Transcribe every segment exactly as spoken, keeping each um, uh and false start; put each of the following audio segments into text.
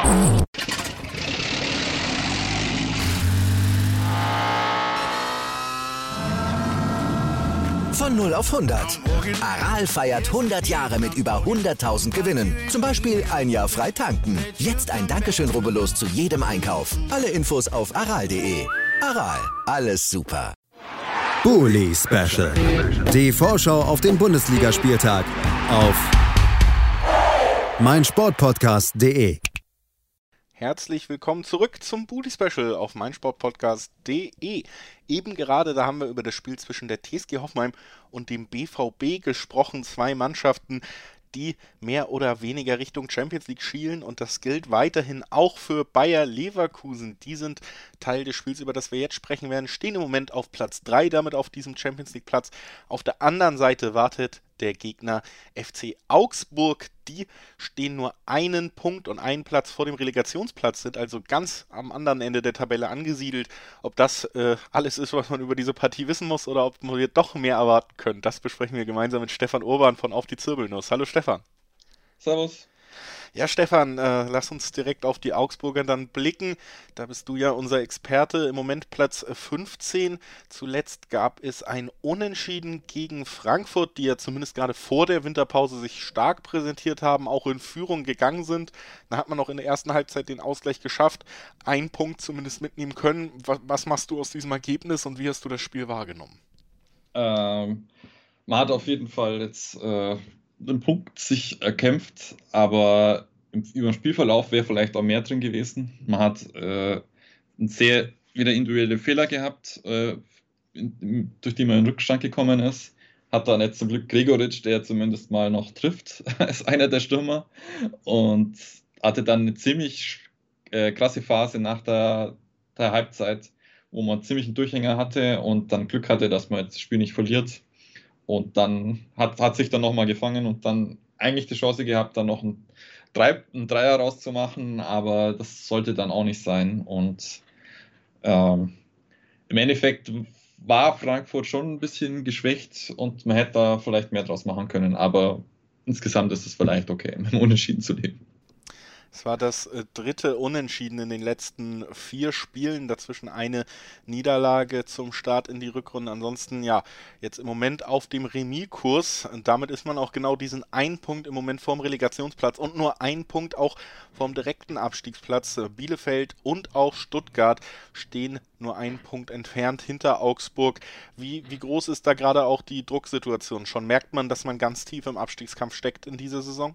Von null auf hundert. Aral feiert hundert Jahre mit über hunderttausend Gewinnen. Zum Beispiel ein Jahr frei tanken. Jetzt ein Dankeschön, rubbellos zu jedem Einkauf. Alle Infos auf aral punkt de. Aral, alles super. Bully Special. Die Vorschau auf den Bundesligaspieltag auf meinsportpodcast punkt de. Herzlich willkommen zurück zum Bully Special auf meinsportpodcast punkt de. Eben gerade, da haben wir über das Spiel zwischen der T S G Hoffenheim und dem B V B gesprochen. Zwei Mannschaften, die mehr oder weniger Richtung Champions League schielen, und das gilt weiterhin auch für Bayer Leverkusen. Die sind Teil des Spiels, über das wir jetzt sprechen werden, stehen im Moment auf Platz drei, damit auf diesem Champions League Platz. Auf der anderen Seite wartet der Gegner F C Augsburg. Die stehen nur einen Punkt und einen Platz vor dem Relegationsplatz, sind also ganz am anderen Ende der Tabelle angesiedelt. Ob das äh, alles ist, was man über diese Partie wissen muss, oder ob wir doch mehr erwarten können, das besprechen wir gemeinsam mit Stefan Urban von Auf die Zirbelnuss. Hallo Stefan. Servus. Ja, Stefan, äh, lass uns direkt auf die Augsburger dann blicken. Da bist du ja unser Experte. Im Moment Platz fünfzehn. Zuletzt gab es ein Unentschieden gegen Frankfurt, die ja zumindest gerade vor der Winterpause sich stark präsentiert haben, auch in Führung gegangen sind. Da hat man auch in der ersten Halbzeit den Ausgleich geschafft, einen Punkt zumindest mitnehmen können. Was, was machst du aus diesem Ergebnis und wie hast du das Spiel wahrgenommen? Ähm, man hat auf jeden Fall jetzt äh, einen Punkt sich erkämpft, aber im, über den Spielverlauf wäre vielleicht auch mehr drin gewesen. Man hat äh, einen sehr wieder individuelle Fehler gehabt, äh, in, durch die man in Rückstand gekommen ist. Hat dann jetzt zum Glück Gregoritsch, der zumindest mal noch trifft, als einer der Stürmer, und hatte dann eine ziemlich äh, krasse Phase nach der, der Halbzeit, wo man ziemlich einen Durchhänger hatte und dann Glück hatte, dass man jetzt das Spiel nicht verliert. Und dann hat, hat sich dann nochmal gefangen und dann eigentlich die Chance gehabt, dann noch einen, Drei, einen Dreier rauszumachen, aber das sollte dann auch nicht sein. Und ähm, im Endeffekt war Frankfurt schon ein bisschen geschwächt und man hätte da vielleicht mehr draus machen können, aber insgesamt ist es vielleicht okay, mit dem Unentschieden zu leben. Es war das äh, dritte Unentschieden in den letzten vier Spielen, dazwischen eine Niederlage zum Start in die Rückrunde. Ansonsten ja, jetzt im Moment auf dem Remis-Kurs. Und damit ist man auch genau diesen einen Punkt im Moment vorm Relegationsplatz und nur ein Punkt auch vom direkten Abstiegsplatz. Bielefeld und auch Stuttgart stehen nur einen Punkt entfernt hinter Augsburg. Wie, wie groß ist da gerade auch die Drucksituation schon? Merkt man, dass man ganz tief im Abstiegskampf steckt in dieser Saison?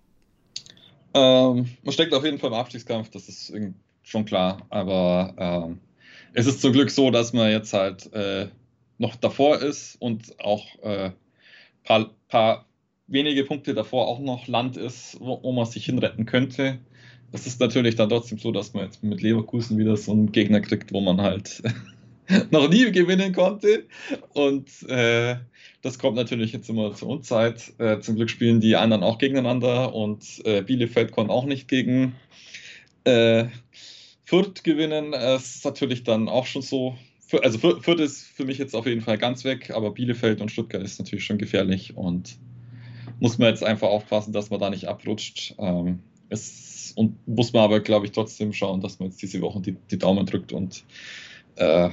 Ähm, man steckt auf jeden Fall im Abstiegskampf, das ist schon klar, aber ähm, es ist zum Glück so, dass man jetzt halt äh, noch davor ist und auch ein äh, paar, paar wenige Punkte davor auch noch Land ist, wo, wo man sich hinretten könnte. Es ist natürlich dann trotzdem so, dass man jetzt mit Leverkusen wieder so einen Gegner kriegt, wo man halt noch nie gewinnen konnte, und äh, das kommt natürlich jetzt immer zur Unzeit. Äh, zum Glück spielen die anderen auch gegeneinander und äh, Bielefeld konnte auch nicht gegen äh, Fürth gewinnen. Es ist natürlich dann auch schon so, für, also Fürth ist für mich jetzt auf jeden Fall ganz weg, aber Bielefeld und Stuttgart ist natürlich schon gefährlich und muss man jetzt einfach aufpassen, dass man da nicht abrutscht. Ähm, es, und muss man aber, glaube ich, trotzdem schauen, dass man jetzt diese Woche die, die Daumen drückt und äh,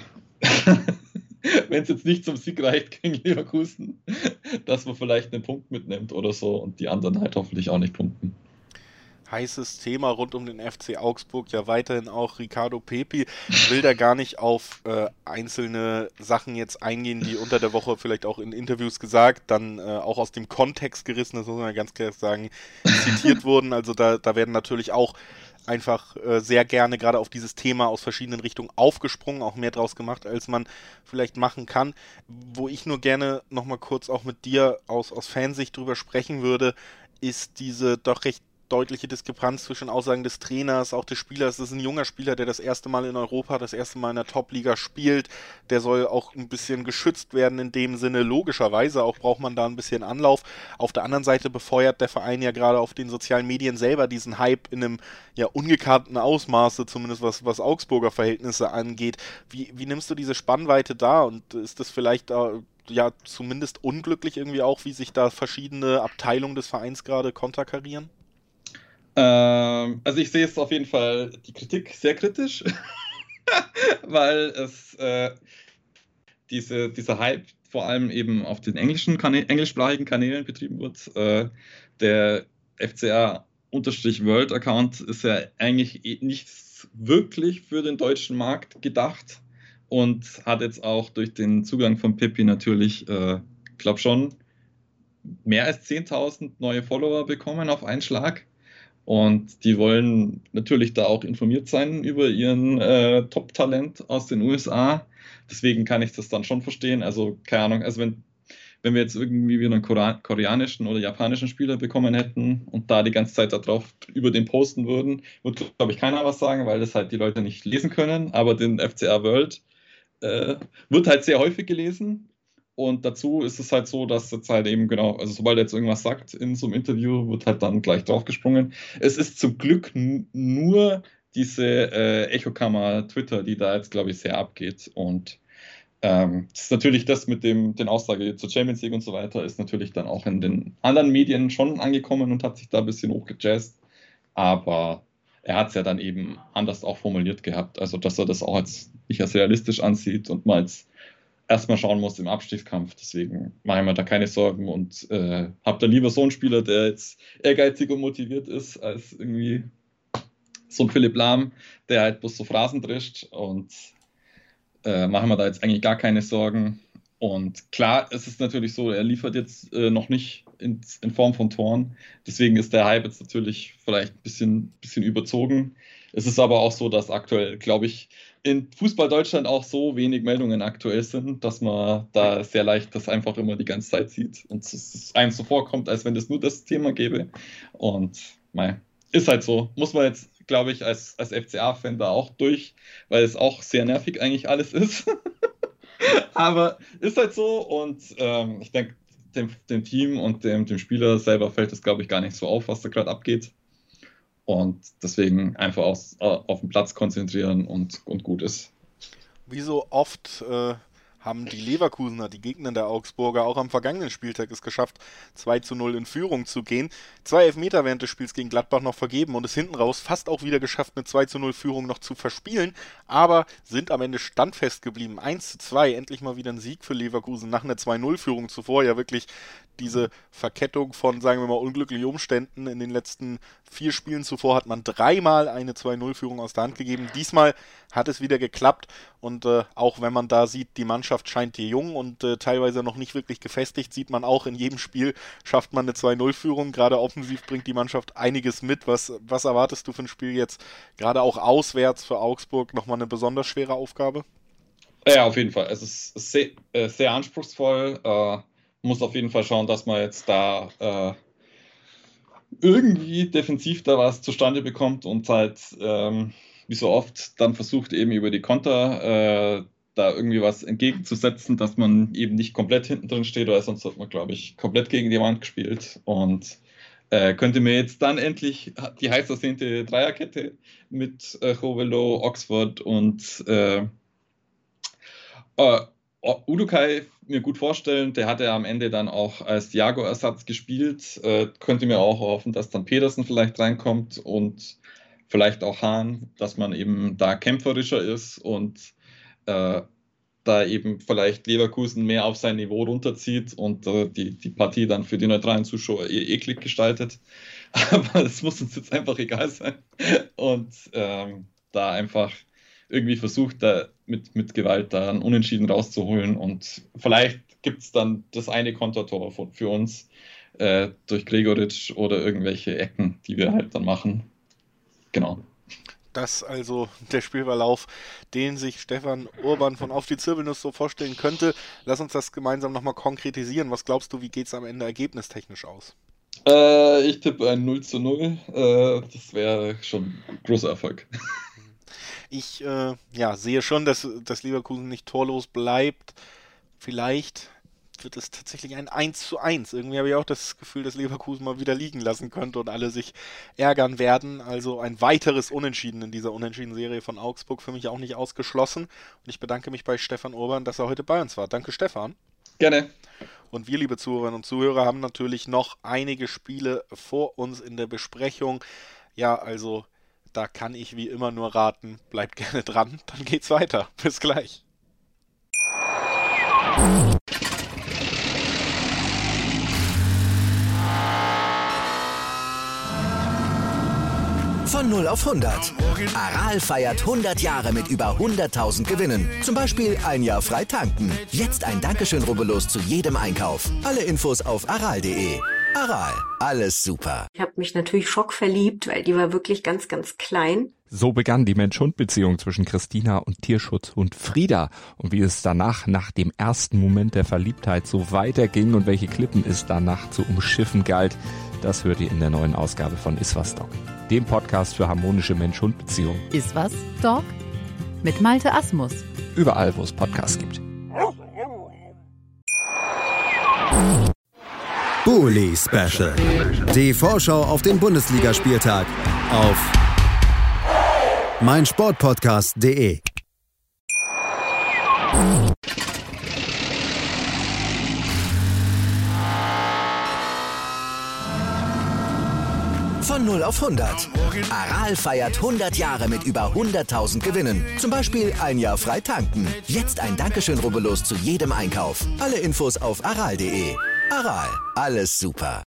wenn es jetzt nicht zum Sieg reicht gegen Leverkusen, dass man vielleicht einen Punkt mitnimmt oder so und die anderen halt hoffentlich auch nicht punkten. Heißes Thema rund um den F C Augsburg, ja weiterhin auch Ricardo Pepi. Ich will da gar nicht auf äh, einzelne Sachen jetzt eingehen, die unter der Woche vielleicht auch in Interviews gesagt, dann äh, auch aus dem Kontext gerissen, das muss man ja ganz klar sagen, zitiert wurden. Also da, da werden natürlich auch einfach äh, sehr gerne gerade auf dieses Thema aus verschiedenen Richtungen aufgesprungen, auch mehr draus gemacht, als man vielleicht machen kann. Wo ich nur gerne nochmal kurz auch mit dir aus, aus Fansicht drüber sprechen würde, ist diese doch recht deutliche Diskrepanz zwischen Aussagen des Trainers, auch des Spielers. Das ist ein junger Spieler, der das erste Mal in Europa, das erste Mal in der Top-Liga spielt. Der soll auch ein bisschen geschützt werden in dem Sinne. Logischerweise auch braucht man da ein bisschen Anlauf. Auf der anderen Seite befeuert der Verein ja gerade auf den sozialen Medien selber diesen Hype in einem ja ungekannten Ausmaße, zumindest was, was Augsburger Verhältnisse angeht. Wie, wie nimmst du diese Spannweite da und ist das vielleicht da ja zumindest unglücklich irgendwie auch, wie sich da verschiedene Abteilungen des Vereins gerade konterkarieren? Ähm, also ich sehe es auf jeden Fall die Kritik sehr kritisch, weil es äh, diese, dieser Hype vor allem eben auf den englischen Kanä- englischsprachigen Kanälen betrieben wird. Äh, der F C A-World-Account ist ja eigentlich eh nicht wirklich für den deutschen Markt gedacht und hat jetzt auch durch den Zugang von Peppi natürlich, äh, glaube schon, mehr als zehntausend neue Follower bekommen auf einen Schlag. Und die wollen natürlich da auch informiert sein über ihren äh, Top-Talent aus den U S A. Deswegen kann ich das dann schon verstehen. Also, keine Ahnung, also wenn, wenn wir jetzt irgendwie wieder einen Korea- koreanischen oder japanischen Spieler bekommen hätten und da die ganze Zeit darauf über den posten würden, würde, glaube ich, keiner was sagen, weil das halt die Leute nicht lesen können. Aber den F C A World äh, wird halt sehr häufig gelesen. Und dazu ist es halt so, dass jetzt halt eben genau, also sobald er jetzt irgendwas sagt in so einem Interview, wird halt dann gleich draufgesprungen. Es ist zum Glück n- nur diese äh, Echokammer Twitter, die da jetzt, glaube ich, sehr abgeht. Und ähm, das ist natürlich das mit dem den Aussage zur Champions League und so weiter, ist natürlich dann auch in den anderen Medien schon angekommen und hat sich da ein bisschen hochgejazzt. Aber er hat es ja dann eben anders auch formuliert gehabt. Also, dass er das auch als nicht als realistisch ansieht und mal als erstmal schauen muss im Abstiegskampf. Deswegen mache ich mir da keine Sorgen und äh, habe da lieber so einen Spieler, der jetzt ehrgeizig und motiviert ist, als irgendwie so ein Philipp Lahm, der halt bloß so Phrasen drischt und äh, mache mir da jetzt eigentlich gar keine Sorgen. Und klar, es ist natürlich so, er liefert jetzt äh, noch nicht in, in Form von Toren. Deswegen ist der Hype jetzt natürlich vielleicht ein bisschen, bisschen überzogen. Es ist aber auch so, dass aktuell, glaube ich, in Fußball Deutschland auch so wenig Meldungen aktuell sind, dass man da sehr leicht das einfach immer die ganze Zeit sieht und es einem so vorkommt, als wenn es nur das Thema gäbe. Und mei, ist halt so. Muss man jetzt, glaube ich, als, als F C A-Fan da auch durch, weil es auch sehr nervig eigentlich alles ist. Aber ist halt so und ähm, ich denke, dem, dem Team und dem, dem Spieler selber fällt es, glaube ich, gar nicht so auf, was da gerade abgeht. Und deswegen einfach aus, äh, auf den Platz konzentrieren und, und gut ist. Wie so oft äh, haben die Leverkusener, die Gegner der Augsburger, auch am vergangenen Spieltag es geschafft, zwei zu null in Führung zu gehen. Zwei Elfmeter während des Spiels gegen Gladbach noch vergeben und es hinten raus fast auch wieder geschafft, eine zwei zu null Führung noch zu verspielen, aber sind am Ende standfest geblieben. eins zu zwei, endlich mal wieder ein Sieg für Leverkusen nach einer zwei null Führung zuvor. Ja wirklich diese Verkettung von, sagen wir mal, unglücklichen Umständen. In den letzten vier Spielen zuvor hat man dreimal eine zwei null Führung aus der Hand gegeben. Diesmal hat es wieder geklappt und äh, auch wenn man da sieht, die Mannschaft scheint hier jung und äh, teilweise noch nicht wirklich gefestigt, sieht man auch in jedem Spiel, schafft man eine zwei null Führung. Gerade offensiv bringt die Mannschaft einiges mit. Was, was erwartest du für ein Spiel jetzt, gerade auch auswärts für Augsburg, nochmal eine besonders schwere Aufgabe? Ja, auf jeden Fall. Es ist sehr, äh, sehr anspruchsvoll. Äh, muss auf jeden Fall schauen, dass man jetzt da äh, irgendwie defensiv da was zustande bekommt und halt, ähm, wie so oft, dann versucht eben über die Konter äh, da irgendwie was entgegenzusetzen, dass man eben nicht komplett hinten drin steht, oder sonst hat man, glaube ich, komplett gegen die Wand gespielt und äh, könnte mir jetzt dann endlich die heiß ersehnte Dreierkette mit äh, Rovelo, Oxford und äh, äh, Udukai mir gut vorstellen. Der hat ja am Ende dann auch als Thiago-Ersatz gespielt. Äh, könnte mir auch hoffen, dass dann Pedersen vielleicht reinkommt und vielleicht auch Hahn, dass man eben da kämpferischer ist und äh, da eben vielleicht Leverkusen mehr auf sein Niveau runterzieht und äh, die, die Partie dann für die neutralen Zuschauer eher eklig gestaltet. Aber das muss uns jetzt einfach egal sein. Und ähm, da einfach irgendwie versucht, da mit, mit Gewalt da einen Unentschieden rauszuholen. Und vielleicht gibt es dann das eine Kontertor für uns äh, durch Gregoritsch oder irgendwelche Ecken, die wir halt dann machen. Genau. Das also der Spielverlauf, den sich Stefan Urban von Auf die Zirbelnuss so vorstellen könnte. Lass uns das gemeinsam nochmal konkretisieren. Was glaubst du, wie geht es am Ende ergebnistechnisch aus? Äh, ich tippe ein null zu null. Äh, das wäre schon ein großer Erfolg. Ich äh, ja, sehe schon, dass, dass Leverkusen nicht torlos bleibt. Vielleicht wird es tatsächlich ein eins zu eins. Irgendwie habe ich auch das Gefühl, dass Leverkusen mal wieder liegen lassen könnte und alle sich ärgern werden. Also ein weiteres Unentschieden in dieser Unentschieden-Serie von Augsburg für mich auch nicht ausgeschlossen. Und ich bedanke mich bei Stefan Urban, dass er heute bei uns war. Danke, Stefan. Gerne. Und wir, liebe Zuhörerinnen und Zuhörer, haben natürlich noch einige Spiele vor uns in der Besprechung. Ja, also da kann ich wie immer nur raten, bleibt gerne dran, dann geht's weiter. Bis gleich. Von null auf hundert. Aral feiert hundert Jahre mit über hunderttausend Gewinnen. Zum Beispiel ein Jahr frei tanken. Jetzt ein Dankeschön, rubbellos zu jedem Einkauf. Alle Infos auf aral punkt de. Aral, alles super. Ich habe mich natürlich schockverliebt, weil die war wirklich ganz, ganz klein. So begann die Mensch-Hund-Beziehung zwischen Christina und Tierschutzhund Frieda. Und wie es danach, nach dem ersten Moment der Verliebtheit, so weiterging und welche Klippen es danach zu umschiffen galt, das hört ihr in der neuen Ausgabe von Iswas Dog, dem Podcast für harmonische Mensch-Hund-Beziehungen. Iswas Dog mit Malte Asmus. Überall, wo es Podcasts gibt. Bully Special. Die Vorschau auf den Bundesligaspieltag auf meinsportpodcast punkt de. Von null auf hundert. Aral feiert hundert Jahre mit über hunderttausend Gewinnen. Zum Beispiel ein Jahr frei tanken. Jetzt ein Dankeschön, rubbellos zu jedem Einkauf. Alle Infos auf aral punkt de. Aral, alles super.